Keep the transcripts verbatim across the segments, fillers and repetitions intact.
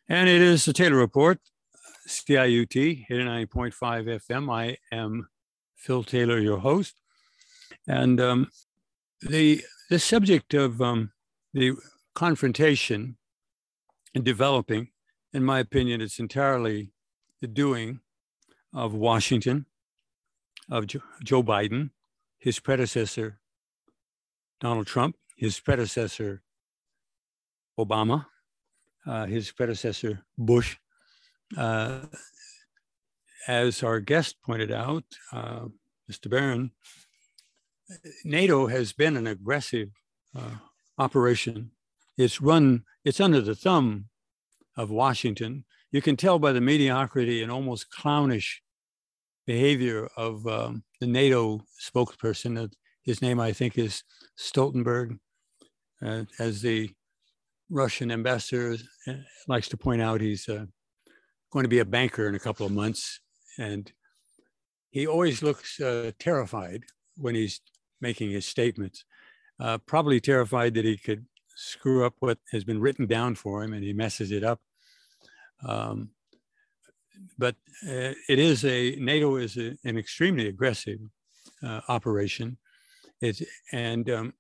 And it is the Taylor Report, C I U T, eighty-nine point five F M. I am Phil Taylor, your host. And um, the, the subject of um, the confrontation and developing, in my opinion, it's entirely the doing of Washington, of Joe Biden, his predecessor, Donald Trump, his predecessor, Obama, uh, his predecessor, Bush. Uh, as our guest pointed out, uh, Mister Barron, NATO has been an aggressive uh, operation. It's run, it's under the thumb of Washington. You can tell by the mediocrity and almost clownish behavior of um, the NATO spokesperson. His name, I think, is Stoltenberg, uh, as the Russian ambassador likes to point out. He's uh, going to be a banker in a couple of months, and he always looks uh, terrified when he's making his statements, uh, probably terrified that he could screw up what has been written down for him and he messes it up. Um, but uh, it is a, NATO is a, an extremely aggressive uh, operation. It's, and um,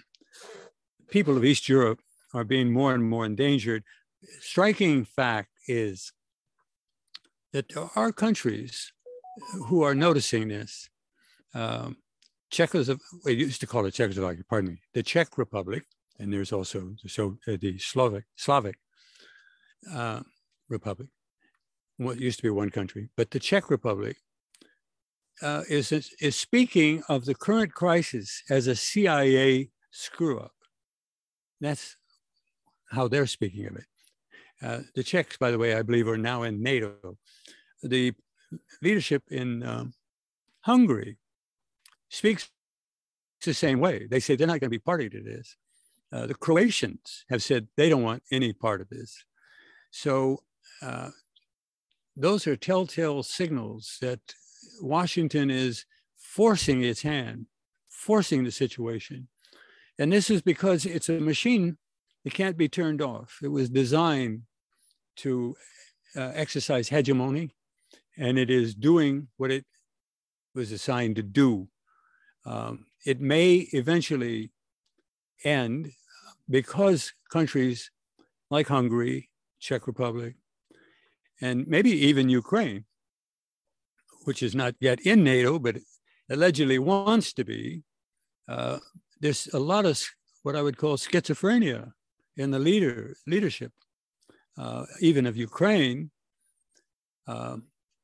people of East Europe are being more and more endangered. Striking fact is that there are countries who are noticing this. Um, Czechoslovakia, we used to call it Czechoslovakia, pardon me, the Czech Republic, and there's also the, so, uh, the Slovak, Slavic uh, Republic, what used to be one country, but the Czech Republic uh, is, is speaking of the current crisis as a C I A screw-up. That's how they're speaking of it. Uh, the Czechs, by the way, I believe are now in NATO. The leadership in um, Hungary speaks the same way. They say they're not going to be party to this. Uh, the Croatians have said they don't want any part of this. So uh, those are telltale signals that Washington is forcing its hand, forcing the situation. And this is because it's a machine that can't be turned off. It was designed to uh, exercise hegemony, and it is doing what it was assigned to do. Um, it may eventually end because countries like Hungary, Czech Republic, and maybe even Ukraine, which is not yet in NATO, but allegedly wants to be, uh, there's a lot of what I would call schizophrenia in the leader leadership, uh, even of Ukraine. Uh,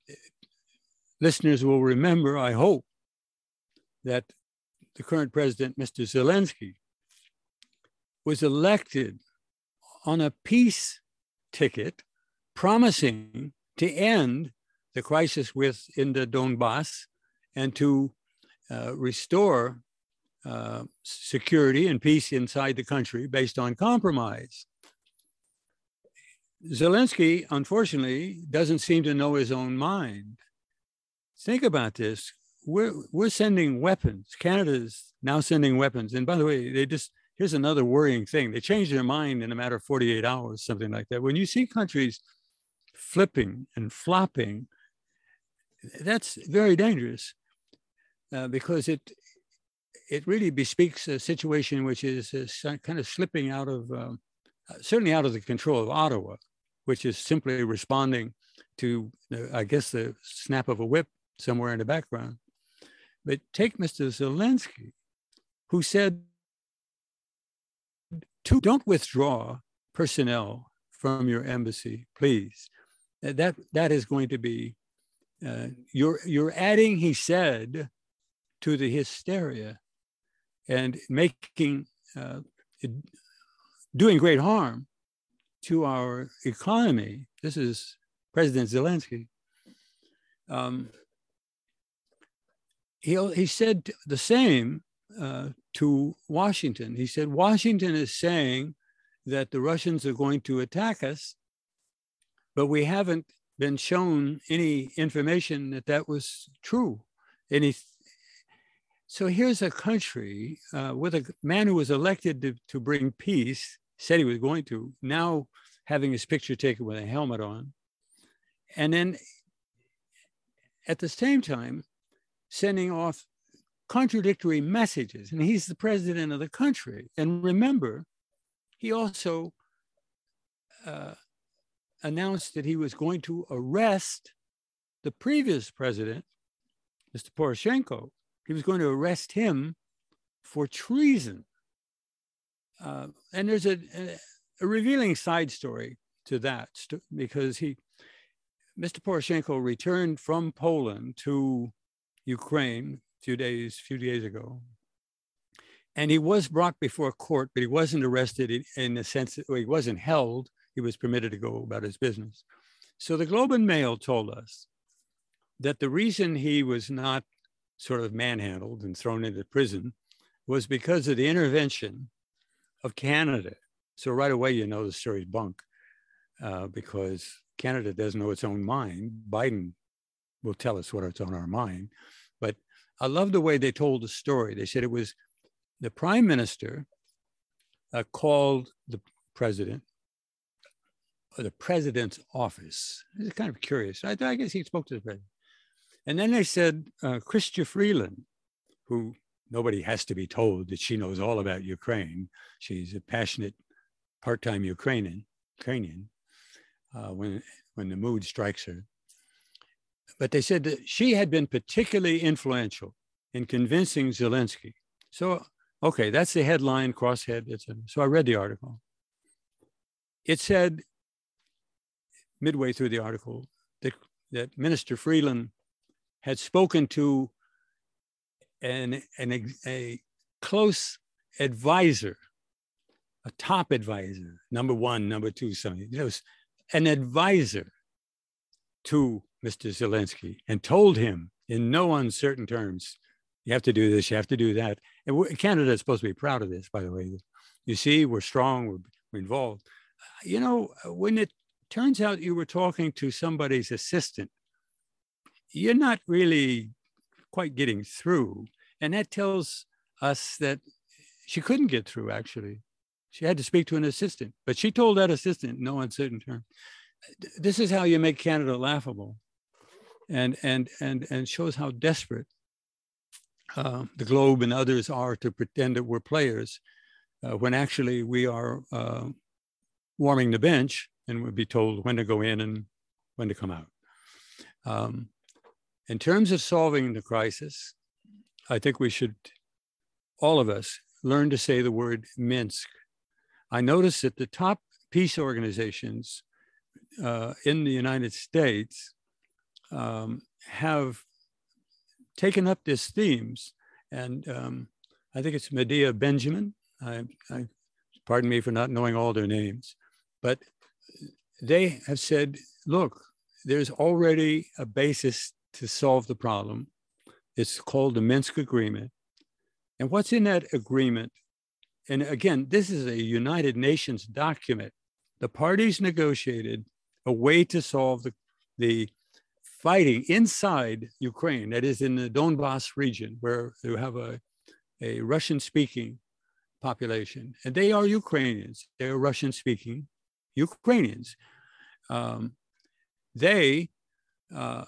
listeners will remember, I hope, that the current president, Mister Zelensky, was elected on a peace ticket, promising to end the crisis within the Donbass and to uh, restore uh, security and peace inside the country based on compromise. Zelensky, unfortunately, doesn't seem to know his own mind. Think about this. We're, we're sending weapons. Canada's now sending weapons. And by the way, they just, here's another worrying thing. They changed their mind in a matter of forty-eight hours, something like that. When you see countries flipping and flopping, that's very dangerous uh, because it, it really bespeaks a situation which is uh, kind of slipping out of, um, certainly out of the control of Ottawa, which is simply responding to, uh, I guess, the snap of a whip somewhere in the background. But take Mister Zelensky, who said, to, don't withdraw personnel from your embassy, please. That, that is going to be, uh, you're, you're adding, he said, to the hysteria and making, uh, doing great harm to our economy. This is President Zelensky. Um, he, he said the same uh, to Washington. He said, Washington is saying that the Russians are going to attack us, but we haven't been shown any information that that was true. Any, so here's a country uh, with a man who was elected to, to bring peace, said he was going to, now having his picture taken with a helmet on, and then at the same time sending off contradictory messages. And he's the president of the country. And remember, he also uh, announced that he was going to arrest the previous president, Mister Poroshenko. He was going to arrest him for treason. Uh, and there's a, a, a revealing side story to that, because he, Mister Poroshenko returned from Poland to Ukraine a few days, few days ago. And he was brought before court, but he wasn't arrested in, in the sense that, well, he wasn't held. He was permitted to go about his business. So the Globe and Mail told us that the reason he was not sort of manhandled and thrown into prison was because of the intervention of Canada. So right away, you know the story's bunk, uh, because Canada doesn't know its own mind. Biden will tell us what's on our mind. But I love the way they told the story. They said it was the prime minister uh, called the president, or the president's office. It's kind of curious. I, I guess he spoke to the president. And then they said, uh, Chrystia Freeland, who nobody has to be told that she knows all about Ukraine. She's a passionate part-time Ukrainian, Ukrainian uh, when, when the mood strikes her. But they said that she had been particularly influential in convincing Zelensky. So, okay, that's the headline, crosshead. It's a, so I read the article. It said, midway through the article, that, that Minister Freeland had spoken to an, an, a close advisor, a top advisor, number one, number two, something. It was an advisor to Mister Zelensky, and told him in no uncertain terms, you have to do this, you have to do that. And Canada is supposed to be proud of this, by the way. You see, we're strong, we're, we're involved. You know, when it turns out you were talking to somebody's assistant, you're not really quite getting through. And that tells us that she couldn't get through, actually. She had to speak to an assistant, but she told that assistant in no uncertain terms. This is how you make Canada laughable, and and and and shows how desperate uh, the Globe and others are to pretend that we're players, uh, when actually we are uh, warming the bench and would be told when to go in and when to come out. Um, in terms of solving the crisis, I think we should, all of us, learn to say the word Minsk. I noticed that the top peace organizations uh, in the United States um, have taken up these themes. And um, I think it's Medea Benjamin. I, I, pardon me for not knowing all their names, but they have said, look, there's already a basis to solve the problem. It's called the Minsk Agreement. And what's in that agreement? And again, this is a United Nations document. The parties negotiated a way to solve the, the fighting inside Ukraine, that is in the Donbas region, where you have a, a Russian-speaking population. And they are Ukrainians. They are Russian-speaking Ukrainians. Um, they uh,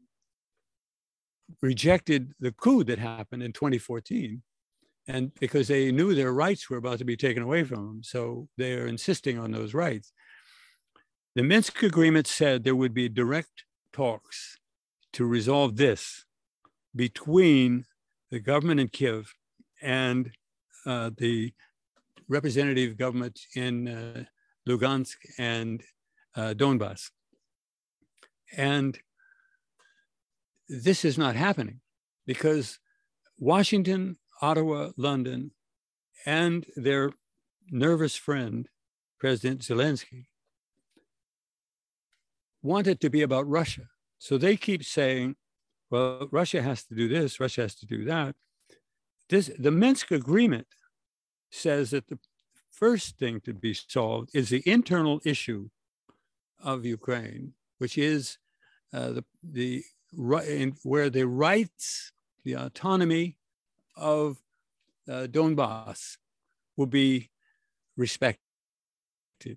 rejected the coup that happened in twenty fourteen, and because they knew their rights were about to be taken away from them. So they're insisting on those rights. The Minsk Agreement said there would be direct talks to resolve this between the government in Kiev and uh, the representative government in uh, Lugansk and uh, Donbas. And this is not happening because Washington, Ottawa, London, and their nervous friend, President Zelensky, want it to be about Russia. So they keep saying, well, Russia has to do this, Russia has to do that. This, the Minsk Agreement says that the first thing to be solved is the internal issue of Ukraine, which is uh, the, the where the rights, the autonomy of uh, Donbas will be respected.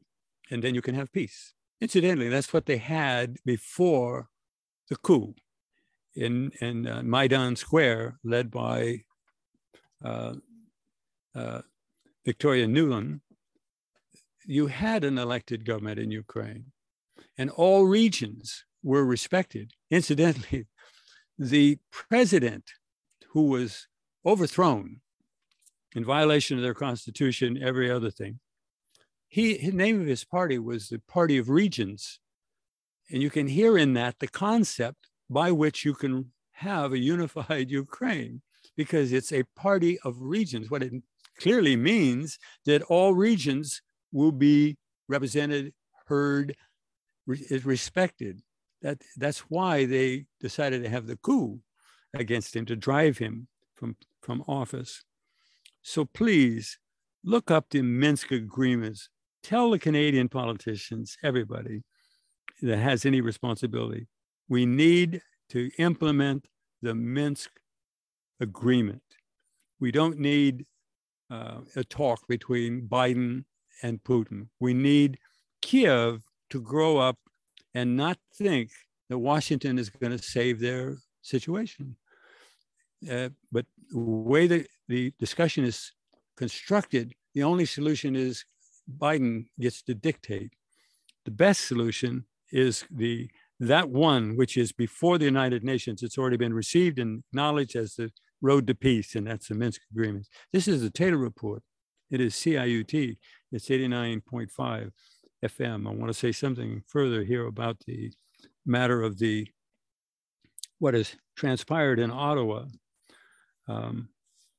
and then you can have peace. Incidentally, that's what they had before the coup in, in uh, Maidan Square, led by uh, uh, Victoria Nuland. You had an elected government in Ukraine, and all regions were respected. Incidentally, the president who was overthrown in violation of their constitution, every other thing, he, the name of his party was the Party of Regions. And you can hear in that the concept by which you can have a unified Ukraine, because it's a party of regions. What it clearly means that all regions will be represented, heard, is respected. That, that's why they decided to have the coup against him, to drive him from, from office. So please look up the Minsk agreements. Tell the Canadian politicians, everybody that has any responsibility, we need to implement the Minsk agreement. We don't need uh, a talk between Biden and Putin. We need Kiev to grow up and not think that Washington is going to save their situation. Uh, but the way that the discussion is constructed, the only solution is Biden gets to dictate. The best solution is the that one which is before the United Nations. It's already been received and acknowledged as the road to peace, and that's the Minsk agreements. This is the Taylor Report. It is C I U T. It's eighty-nine point five F M. I want to say something further here about the matter of the what has transpired in Ottawa. Um,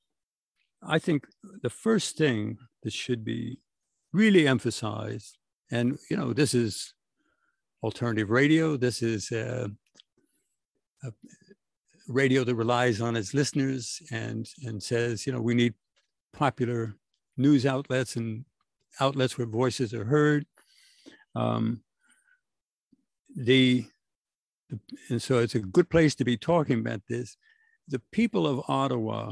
I think the first thing that should be really emphasized, and you know, this is alternative radio. This is uh, a radio that relies on its listeners and and says, you know, we need popular news outlets and outlets where voices are heard. Um, the, the and so it's a good place to be talking about this. The people of Ottawa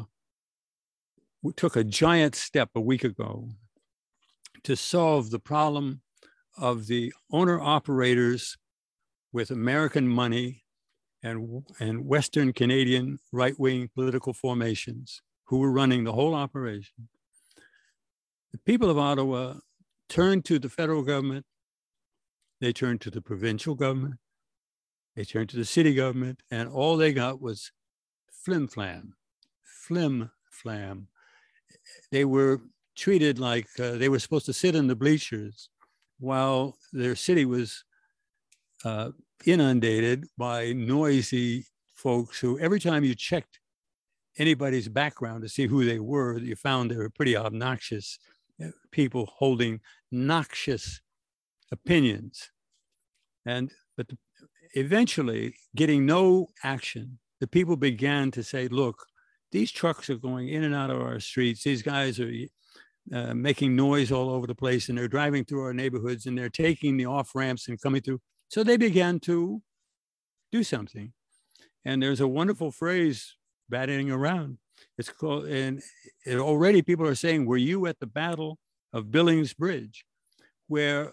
took a giant step a week ago to solve the problem of the owner-operators with American money and, and Western Canadian right-wing political formations who were running the whole operation. The people of Ottawa turned to the federal government, they turned to the provincial government, they turned to the city government, and all they got was flim-flam, flim-flam. They were treated like uh, they were supposed to sit in the bleachers while their city was uh, inundated by noisy folks who, every time you checked anybody's background to see who they were, you found they were pretty obnoxious people holding noxious opinions. And but the, eventually, getting no action, the people began to say, look, these trucks are going in and out of our streets. These guys are uh, making noise all over the place, and they're driving through our neighborhoods, and they're taking the off ramps and coming through. So they began to do something. And there's a wonderful phrase batting around. It's called, and it, already people are saying, were you at the Battle of Billings Bridge, where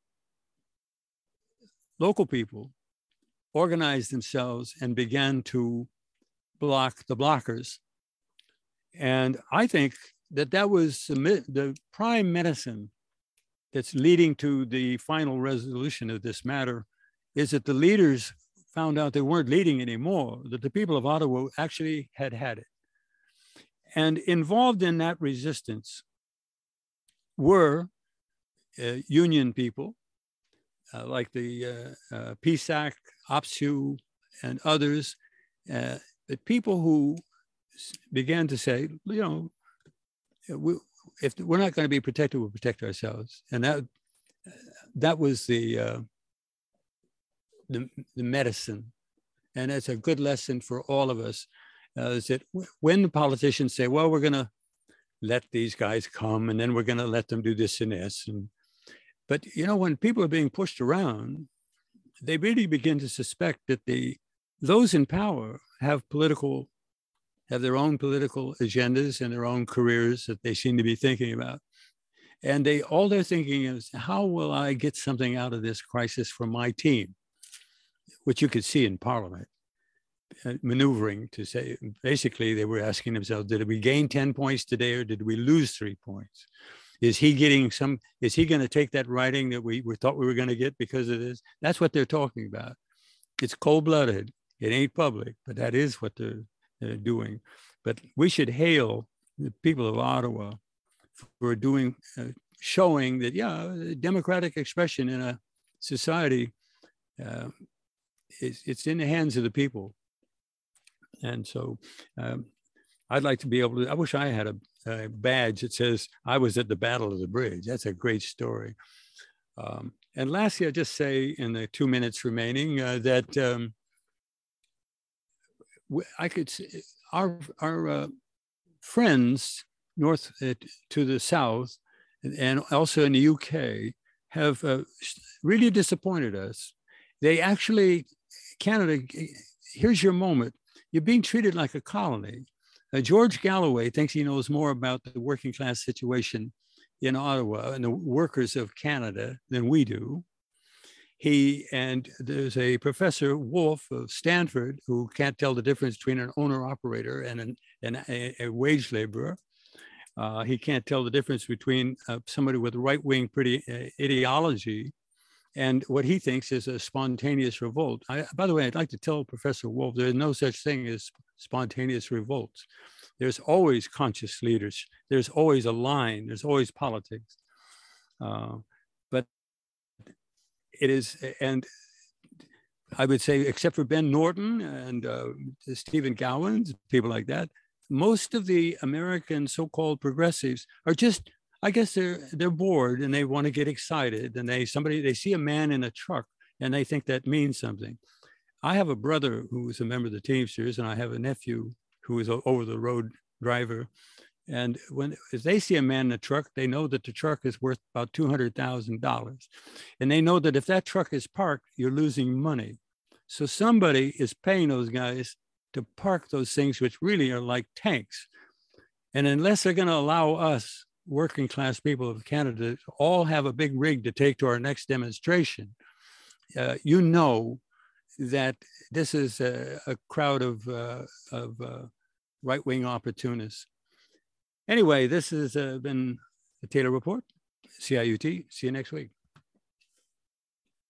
local people organized themselves and began to block the blockers? And I think that that was the, the prime medicine that's leading to the final resolution of this matter, is that the leaders found out they weren't leading anymore, that the people of Ottawa actually had had it. And involved in that resistance were uh, union people, uh, like the uh, uh, P S A C, O P S U, and others, uh, the people who began to say, you know, we, if we're not going to be protected, we'll protect ourselves. And that that was the, uh, the, the medicine. And it's a good lesson for all of us, uh, is that when the politicians say, well, we're going to let these guys come, and then we're going to let them do this and this. And, but, you know, when people are being pushed around, they really begin to suspect that the those in power have political, have their own political agendas and their own careers that they seem to be thinking about. And they all they're thinking is, how will I get something out of this crisis for my team? Which you could see in Parliament, uh, maneuvering to say, basically they were asking themselves, did we gain ten points today or did we lose three points? Is he getting some, is he going to take that writing that we, we thought we were going to get because of this? That's what they're talking about. It's cold-blooded. It ain't public, but that is what they're, they're doing. But we should hail the people of Ottawa for doing, uh, showing that, yeah, democratic expression in a society, uh, it's, it's in the hands of the people. And so um, I'd like to be able to, I wish I had a, a badge that says I was at the Battle of the Bridge. That's a great story. Um, and lastly, I'll just say in the two minutes remaining uh, that um, I could see our, our uh, friends north uh, to the south and also in the U K have uh, really disappointed us. They actually, Canada, here's your moment. You're being treated like a colony. Uh, George Galloway thinks he knows more about the working class situation in Ottawa and the workers of Canada than we do. He, and there's a Professor Wolf of Stanford who can't tell the difference between an owner-operator and an, an, a, a wage laborer. Uh, he can't tell the difference between uh, somebody with right-wing pretty uh, ideology and what he thinks is a spontaneous revolt. I, by the way, I'd like to tell Professor Wolf, there's no such thing as spontaneous revolts. There's always conscious leaders. There's always a line. There's always politics. Uh, but it is, and I would say, except for Ben Norton and uh, Stephen Gowans, people like that, most of the American so-called progressives are just, I guess they're they're bored and they want to get excited, and they somebody they see a man in a truck and they think that means something. I have a brother who is a member of the Teamsters, and I have a nephew who is an over-the-road driver. And when if they see a man in a truck, they know that the truck is worth about two hundred thousand dollars, and they know that if that truck is parked, you're losing money. So somebody is paying those guys to park those things, which really are like tanks. And unless they're going to allow us working class people of Canada all have a big rig to take to our next demonstration, uh, you know that this is a, a crowd of, uh, of uh, right-wing opportunists. Anyway, this has uh, been the Taylor Report, C I U T. See you next week.